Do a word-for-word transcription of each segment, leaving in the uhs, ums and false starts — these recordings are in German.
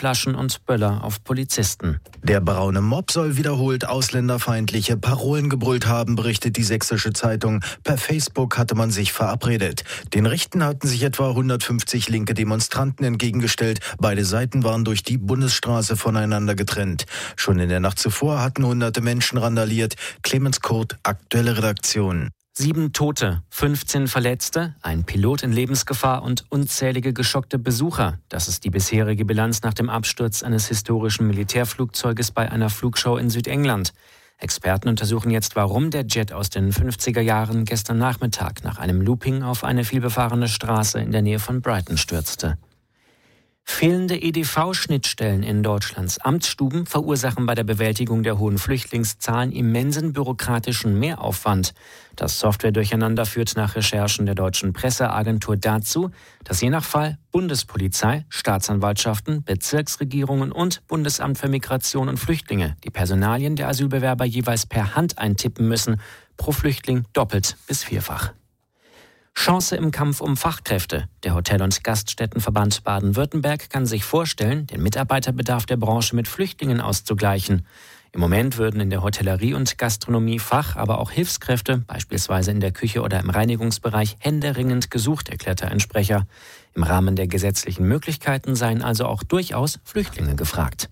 Flaschen und Böller auf Polizisten. Der braune Mob soll wiederholt ausländerfeindliche Parolen gebrüllt haben, berichtet die Sächsische Zeitung. Per Facebook hatte man sich verabredet. Den Richten hatten sich etwa hundertfünfzig linke Demonstranten entgegengestellt. Beide Seiten waren durch die Bundesstraße voneinander getrennt. Schon in der Nacht zuvor hatten hunderte Menschen randaliert. Clemens Kurt, aktuelle Redaktion. Sieben Tote, fünfzehn Verletzte, ein Pilot in Lebensgefahr und unzählige geschockte Besucher. Das ist die bisherige Bilanz nach dem Absturz eines historischen Militärflugzeuges bei einer Flugshow in Südengland. Experten untersuchen jetzt, warum der Jet aus den fünfziger Jahren gestern Nachmittag nach einem Looping auf eine vielbefahrene Straße in der Nähe von Brighton stürzte. Fehlende E D V-Schnittstellen in Deutschlands Amtsstuben verursachen bei der Bewältigung der hohen Flüchtlingszahlen immensen bürokratischen Mehraufwand. Das Software-Durcheinander führt nach Recherchen der deutschen Presseagentur dazu, dass je nach Fall Bundespolizei, Staatsanwaltschaften, Bezirksregierungen und Bundesamt für Migration und Flüchtlinge die Personalien der Asylbewerber jeweils per Hand eintippen müssen, pro Flüchtling doppelt bis vierfach. Chance im Kampf um Fachkräfte. Der Hotel- und Gaststättenverband Baden-Württemberg kann sich vorstellen, den Mitarbeiterbedarf der Branche mit Flüchtlingen auszugleichen. Im Moment würden in der Hotellerie und Gastronomie Fach-, aber auch Hilfskräfte, beispielsweise in der Küche oder im Reinigungsbereich, händeringend gesucht, erklärte ein Sprecher. Im Rahmen der gesetzlichen Möglichkeiten seien also auch durchaus Flüchtlinge gefragt.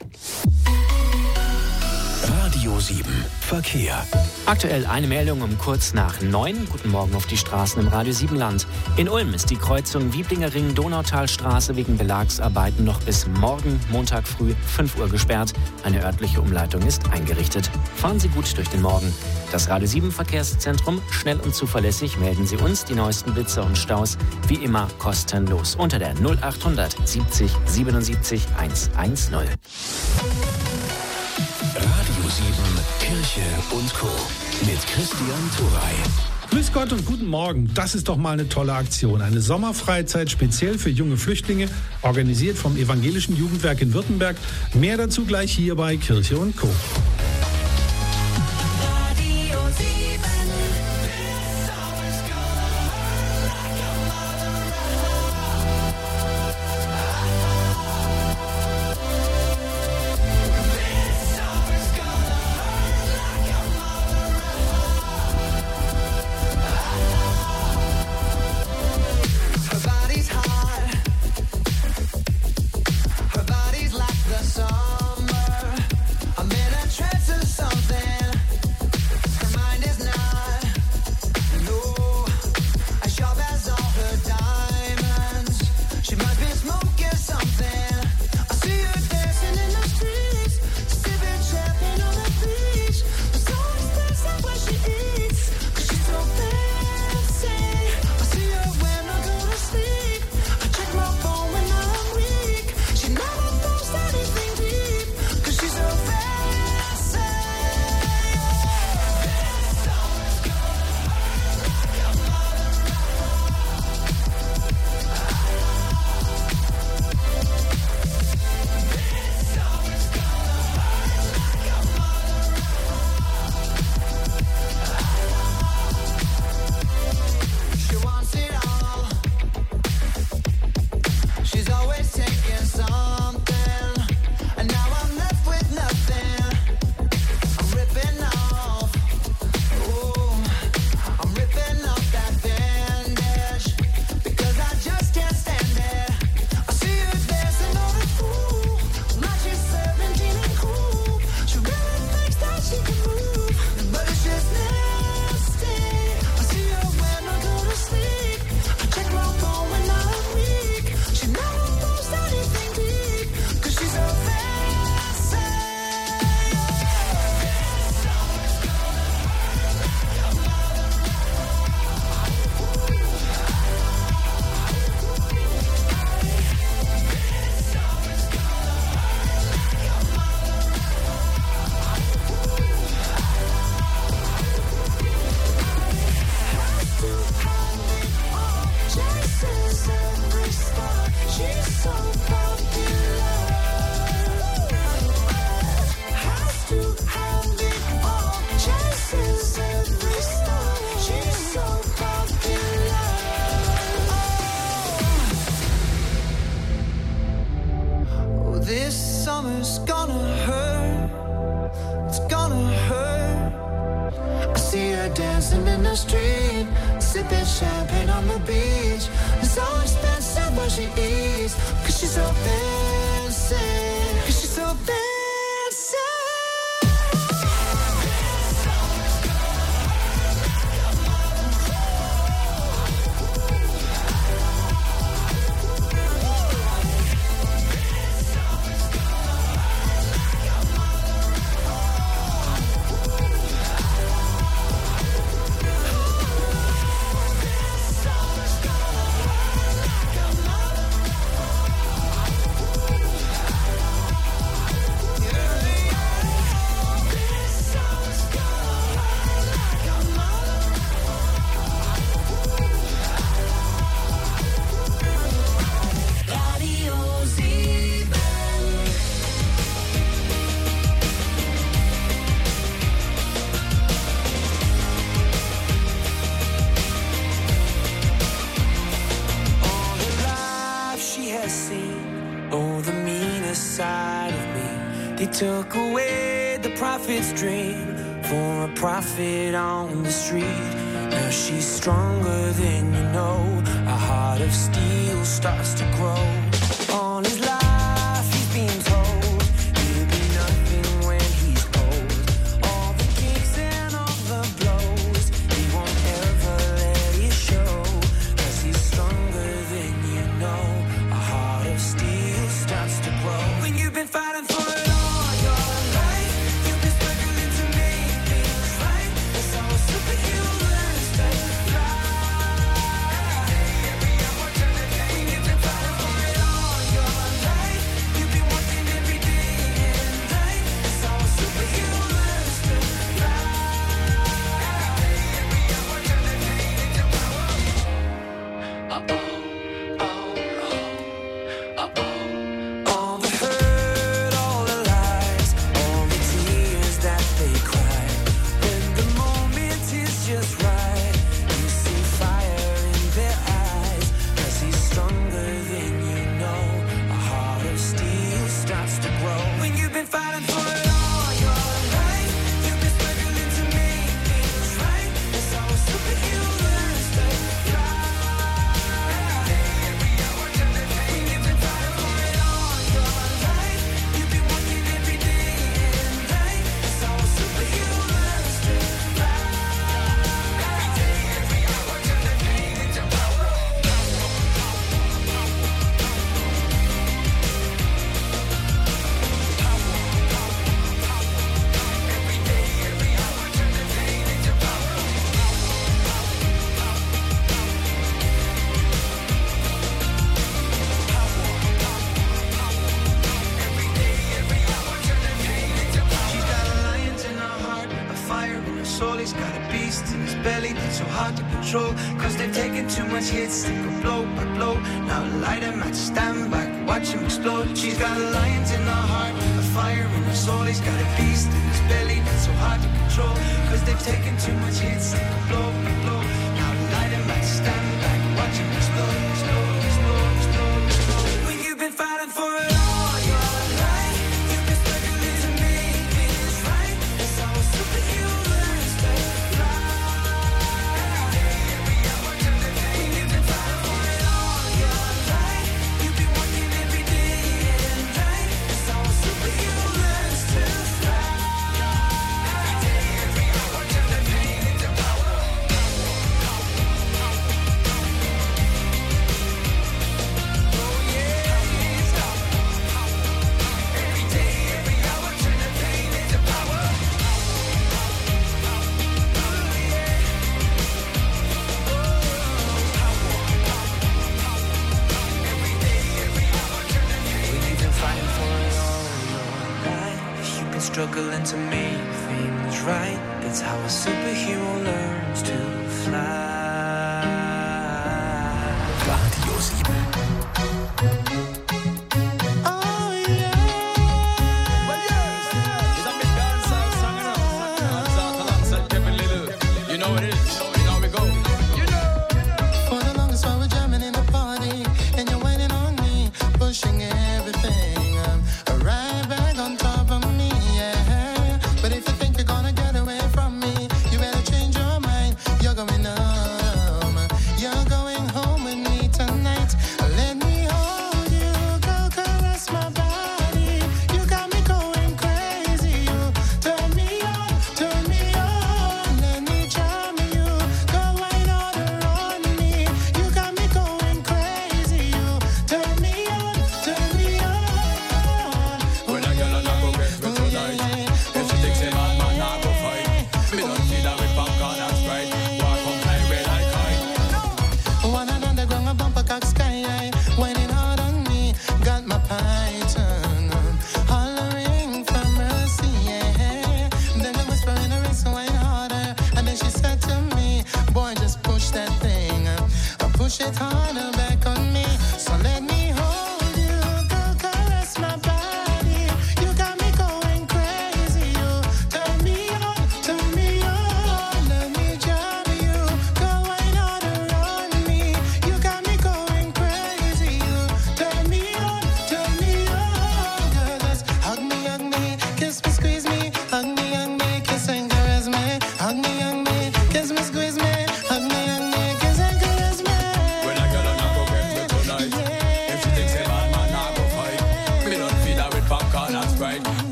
Radio sieben Verkehr. Aktuell eine Meldung um kurz nach neun. Guten Morgen auf die Straßen im Radio sieben Land. In Ulm ist die Kreuzung Wieblinger Ring-Donautalstraße wegen Belagsarbeiten noch bis morgen, Montag früh, fünf Uhr gesperrt. Eine örtliche Umleitung ist eingerichtet. Fahren Sie gut durch den Morgen. Das Radio sieben Verkehrszentrum, schnell und zuverlässig melden Sie uns die neuesten Blitzer und Staus, wie immer kostenlos, unter der null achthundert siebzig siebenundsiebzig hundertzehn. Radio sieben Kirche und Co. mit Christian Thuray. Grüß Gott und guten Morgen. Das ist doch mal eine tolle Aktion. Eine Sommerfreizeit speziell für junge Flüchtlinge, organisiert vom Evangelischen Jugendwerk in Württemberg. Mehr dazu gleich hier bei Kirche und Co. Summer, I'm in a trance. summer's gonna hurt. It's gonna hurt. I see her dancing in the street, sipping champagne on the beach. It's so expensive what she eats, cause she's so fancy, cause she's so fancy. Took away the prophet's dream for a prophet on the street. Now she's stronger than you know. A heart of steel starts to grow. All his life he's been told he'll be nothing when he's old. All the kicks and all the blows, he won't ever let it show. Cause he's stronger than you know. A heart of steel starts to grow. When you've been fighting for it all, cause they've taken too much hits, they go blow by blow. Now light them at stand back, watch him explode. She's got lions in her heart, a fire in her soul. He's got a beast in his belly that's so hard to control. Cause they've taken too much hits, they go blow by blow. Now light them at stand back, watch him explode, explode, explode, explode, explode. When you've been fighting for it all your life, you've been struggling to make things right. That's how a superhero learns to fly. Struggling to make things right. That's how a superhero learns to fly. Radio sieben. Oh yeah. Well, yes, it's a big dance song and dance out alongside Kevin Little. You know it is. You know we go. You know. For the longest while we're jamming in the party, and you're waiting on me, pushing everything. I'm around.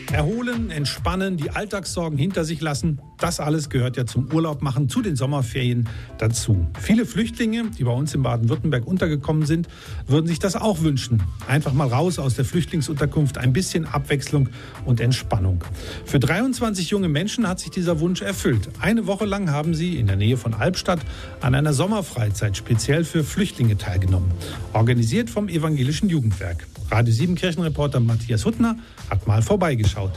Erholen, entspannen, die Alltagssorgen hinter sich lassen, das alles gehört ja zum Urlaub machen, zu den Sommerferien dazu. Viele Flüchtlinge, die bei uns in Baden-Württemberg untergekommen sind, würden sich das auch wünschen. Einfach mal raus aus der Flüchtlingsunterkunft, ein bisschen Abwechslung und Entspannung. Für dreiundzwanzig junge Menschen hat sich dieser Wunsch erfüllt. Eine Woche lang haben sie in der Nähe von Albstadt an einer Sommerfreizeit speziell für Flüchtlinge teilgenommen. Organisiert vom Evangelischen Jugendwerk. Radio sieben Kirchenreporter Matthias Huttner hat mal vorbeigeschaut.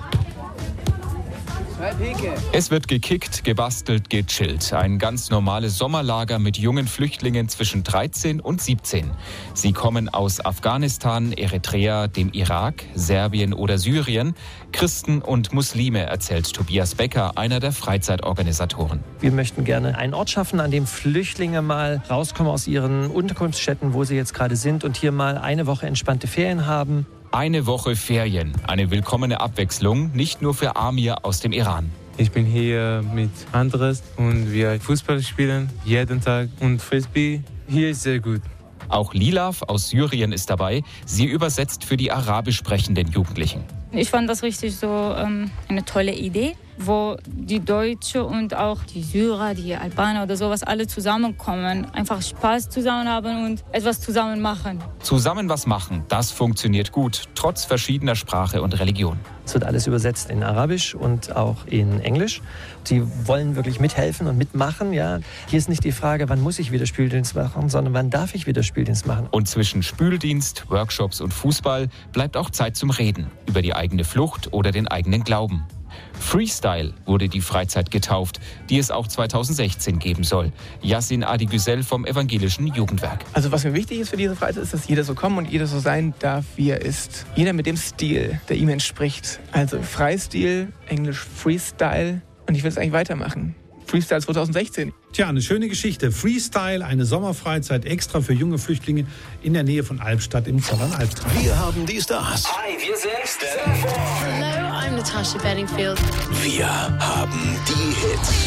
Es wird gekickt, gebastelt, gechillt. Ein ganz normales Sommerlager mit jungen Flüchtlingen zwischen dreizehn und siebzehn. Sie kommen aus Afghanistan, Eritrea, dem Irak, Serbien oder Syrien. Christen und Muslime, erzählt Tobias Becker, einer der Freizeitorganisatoren. Wir möchten gerne einen Ort schaffen, an dem Flüchtlinge mal rauskommen aus ihren Unterkunftsstätten, wo sie jetzt gerade sind, und hier mal eine Woche entspannte Ferien haben. Eine Woche Ferien, eine willkommene Abwechslung, nicht nur für Amir aus dem Iran. Ich bin hier mit Andres und wir Fußball spielen jeden Tag und Frisbee. Hier ist sehr gut. Auch Lilav aus Syrien ist dabei. Sie übersetzt für die arabisch sprechenden Jugendlichen. Ich fand das richtig so ähm, eine tolle Idee, wo die Deutsche und auch die Syrer, die Albaner oder sowas alle zusammenkommen, einfach Spaß zusammen haben und etwas zusammen machen. Zusammen was machen, das funktioniert gut, trotz verschiedener Sprache und Religion. Es wird alles übersetzt in Arabisch und auch in Englisch. Die wollen wirklich mithelfen und mitmachen. Ja. Hier ist nicht die Frage, wann muss ich wieder Spieldienst machen, sondern wann darf ich wieder Spieldienst machen. Und zwischen Spüldienst, Workshops und Fußball bleibt auch Zeit zum Reden über die eigene Flucht oder den eigenen Glauben. Freestyle wurde die Freizeit getauft, die es auch zweitausendsechzehn geben soll. Yassin Adigüzel vom Evangelischen Jugendwerk. Also was mir wichtig ist für diese Freizeit, ist, dass jeder so kommen und jeder so sein darf, wie er ist. Jeder mit dem Stil, der ihm entspricht. Also Freistil, Englisch Freestyle, und ich will es eigentlich weitermachen. Freestyle zweitausendsechzehn. Tja, eine schöne Geschichte. Freestyle, eine Sommerfreizeit extra für junge Flüchtlinge in der Nähe von Albstadt im Zollern-Albtal. Wir haben die Stars. Hi, wir sind Stand For. Hello, I'm Natasha Bedingfield. Wir haben die Hits.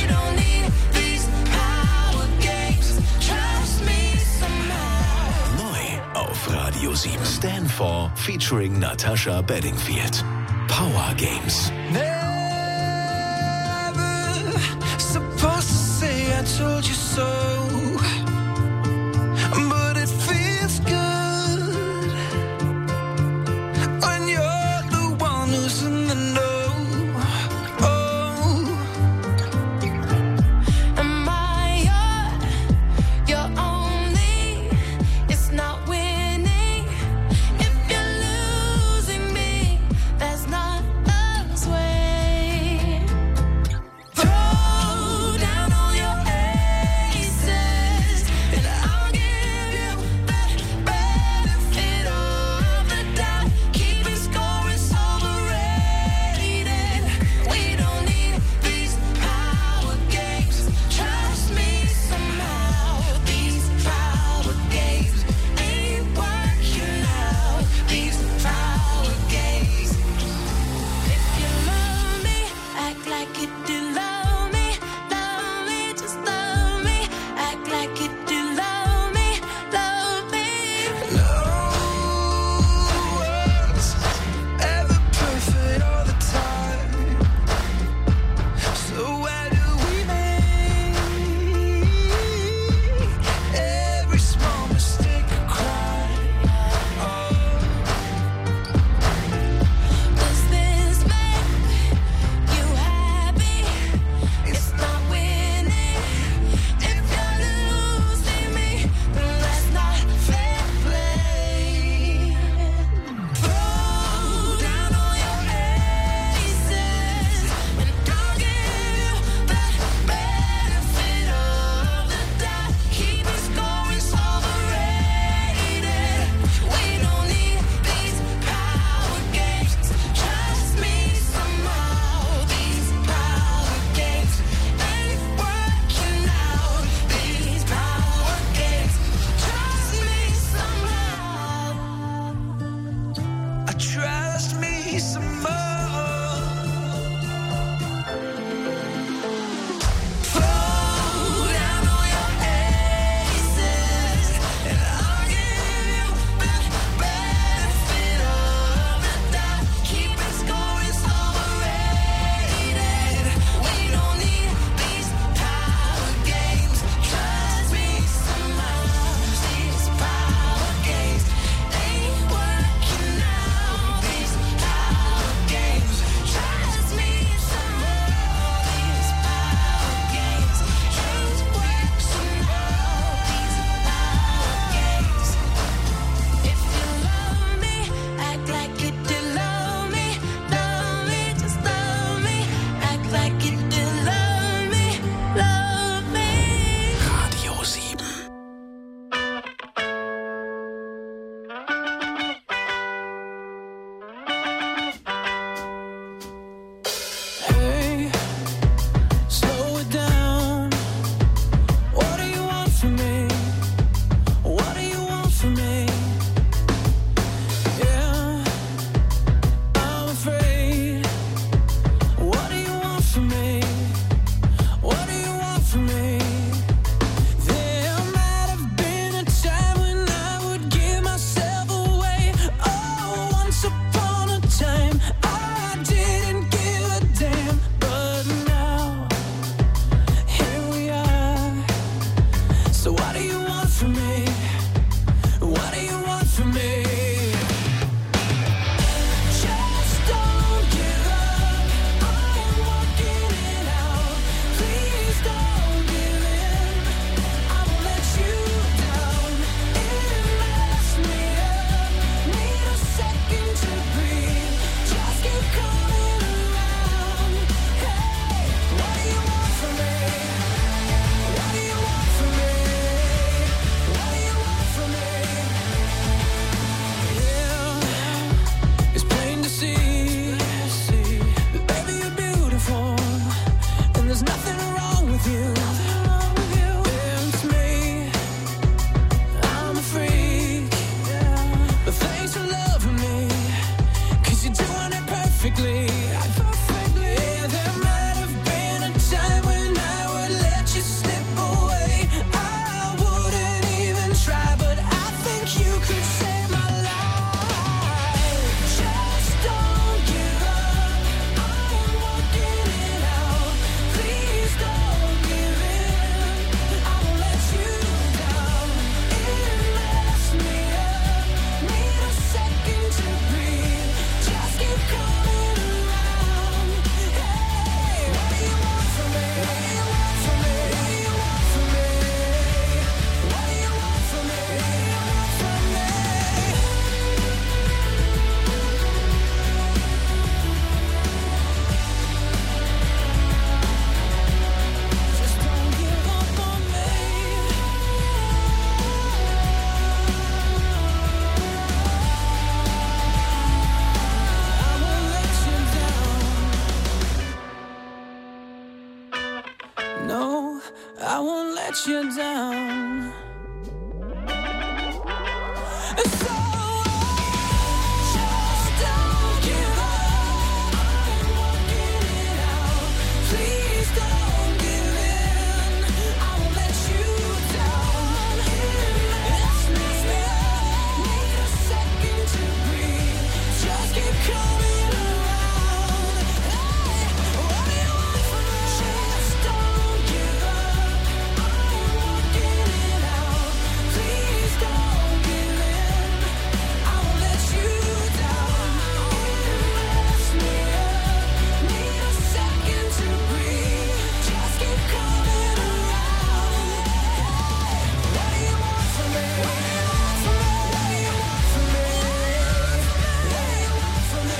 Neu auf Radio sieben. Stand For featuring Natasha Bedingfield. Power Games. I told you so, but it feels good when you're the one who's in the know. Oh, Am I your, your only? It's not winning. If you're losing me, that's not us way. No, I won't let you down. So just don't give up. I'm working it out. Please don't give in. I won't let you down. It makes me up. Need a second to breathe. Just keep coming around. Hey, what do you want from me? Just don't give up. I'm working it out. Please don't give in. I won't let you down. It messed me up. Need a second to breathe. Just keep coming around. What do you want from me? What do you want from me? What do you want from me? What do you want from me?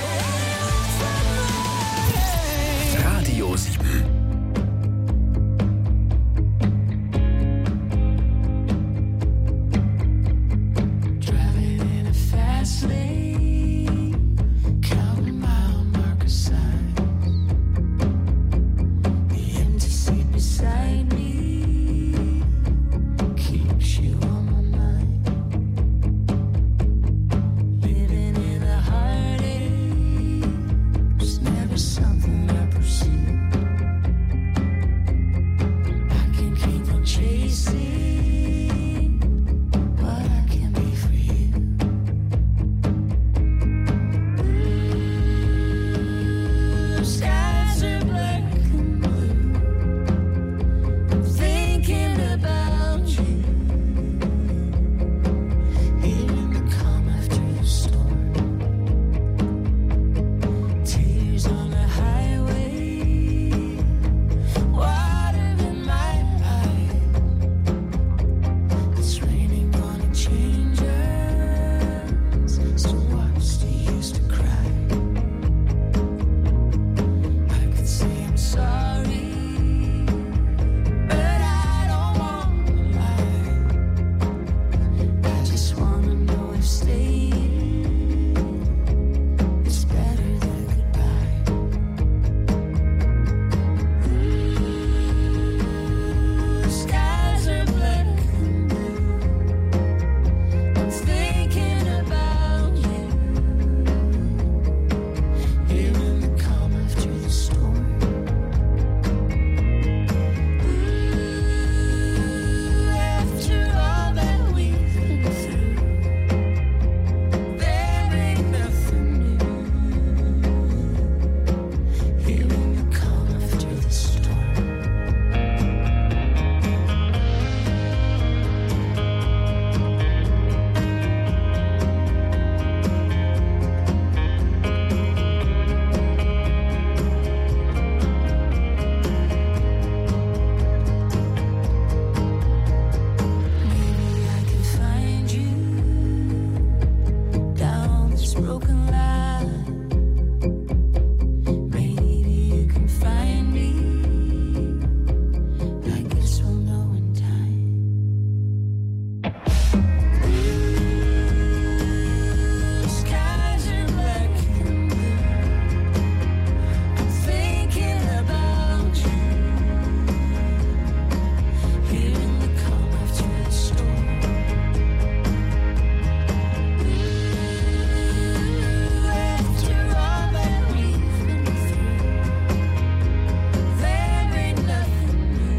Radio sieben. Driving in a fast lane, counting mile marker signs. The empty seat beside me keeps you on my mind. Living in a heartache was never something I pursued. I can keep on chasing what I can be for you. Ooh, skies are black and blue. I'm thinking about you. Hearing the calm after the storm. Tears on the highway. Water in my eyes. It's raining on a changes. So what's the use to cry? I could say I'm sorry, but I don't wanna lie. I just wanna know if staying is better than goodbye. The skies are black and blue. I'm thinking about you. Hearing the calm after the storm. Ooh, after all that we've been through, there ain't nothing new. Hearing the calm after the storm. Maybe I can find you down this broken line. Maybe you can find me. I guess we'll know in time. Ooh, skies are black and blue. I'm thinking about you. Hearing the calm after the storm. Ooh, after all that we've been through, there ain't nothing new.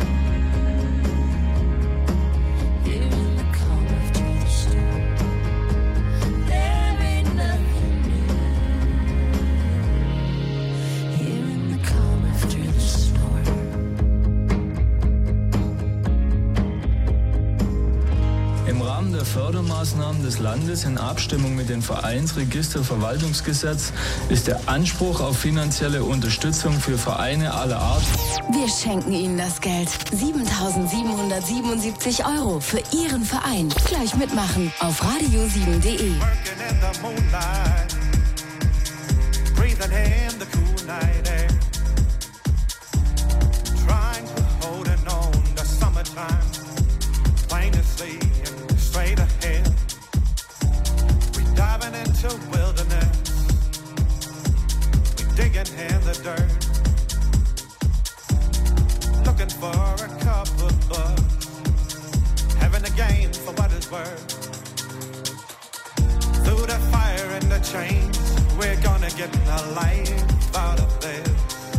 Hearing the calm after the storm. There ain't nothing new. Hearing the calm after the storm. Im Rahmen der Fördermaßnahmen des Landes in Abstimmung mit dem Vereinsregisterverwaltungsgesetz ist der Anspruch auf finanzielle Unterstützung für Vereine aller Art. Wir schenken Ihnen das Geld. siebentausendsiebenhundertsiebenundsiebzig Euro für Ihren Verein. Gleich mitmachen auf radio sieben punkt de. in the moonlight, breathing in the cool night air, trying to hold on the summertime, plain to see and straight ahead. We diving into wilderness, we digging in the dirt, looking for a couple of bucks. Having a game for what it's worth. Through the fire and the chains, we're gonna get a life out of this.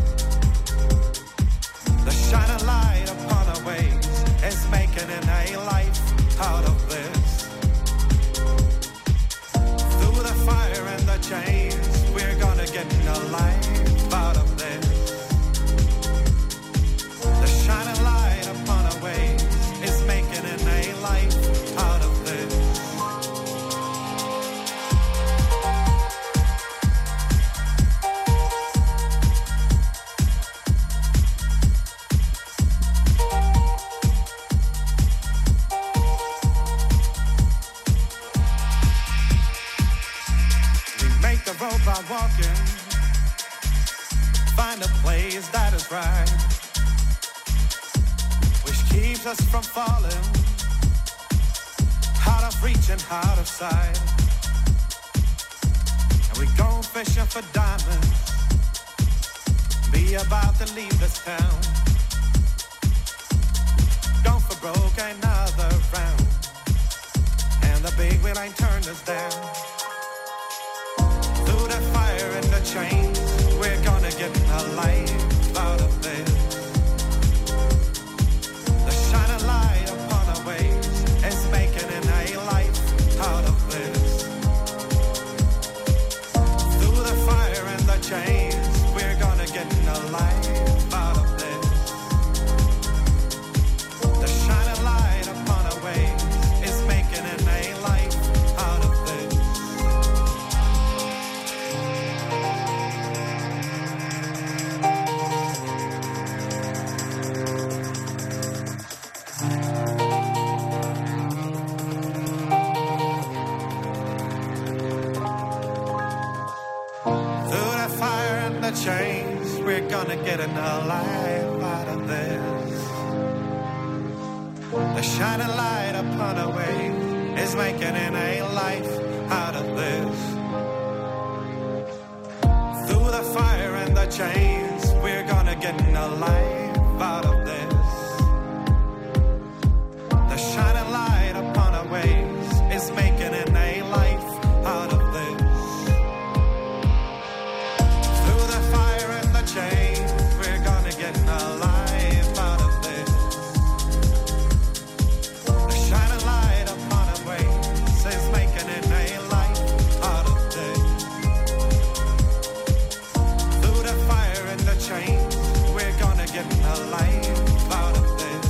The shining light upon our ways is making it a life out of this. Through the fire and the chains, we're gonna get a life out of this. The shining light upon our ways is making it a life out of this. By walking, find a place that is right, which keeps us from falling, out of reach and out of sight. And we go fishing for diamonds, be about to leave this town, go for broke another round, and the big wheel ain't turned us down. Through the fire and the chains, we're gonna get a life out of this. The shining light upon our ways is making it a life out of this. Through the fire and the chains, we're gonna get a life out of this. The shining light upon our ways is making it a life out of this. Chains, we're gonna get an alive out of this. The shining light upon our way is making it a life out of this. Through the fire and the chains, we're gonna get an alive out of this. The shining light upon our ways is making it a life out of this. Chains, we're gonna get a life out of this. The shining light upon our ways is making it a life out of this. Through the fire and the chains, we're gonna get a life out of this.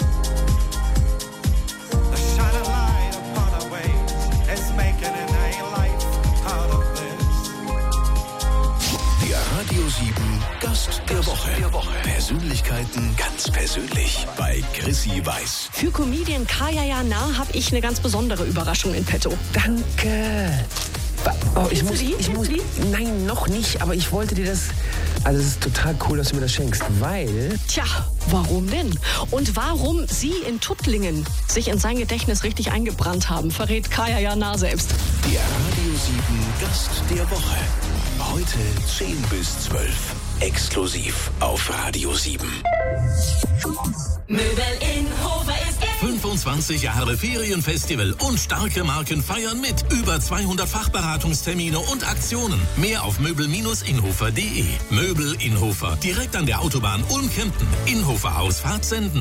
The shining light upon our ways is making it a life out of this. Der Radio sieben Gast der Woche. der Woche. Persönlichkeiten ganz persönlich bei Chrissy Weiß. Für Comedian Kaya Jana habe ich eine ganz besondere Überraschung in petto. Danke. Oh, ich muss, ich muss, nein, noch nicht, aber ich wollte dir das, also es ist total cool, dass du mir das schenkst, weil... Tja, warum denn? Und warum Sie in Tuttlingen sich in sein Gedächtnis richtig eingebrannt haben, verrät Kaya Jana selbst. Der Radio sieben Gast der Woche. Heute zehn bis zwölf. Exklusiv auf Radio sieben. Möbel in Hofer ist in. fünfundzwanzig Jahre Ferienfestival und starke Marken feiern mit. Über zweihundert Fachberatungstermine und Aktionen. Mehr auf möbel Bindestrich inhofer punkt de. Möbel Inhofer, direkt an der Autobahn Ulm-Kempten. Inhofer Ausfahrt Senden.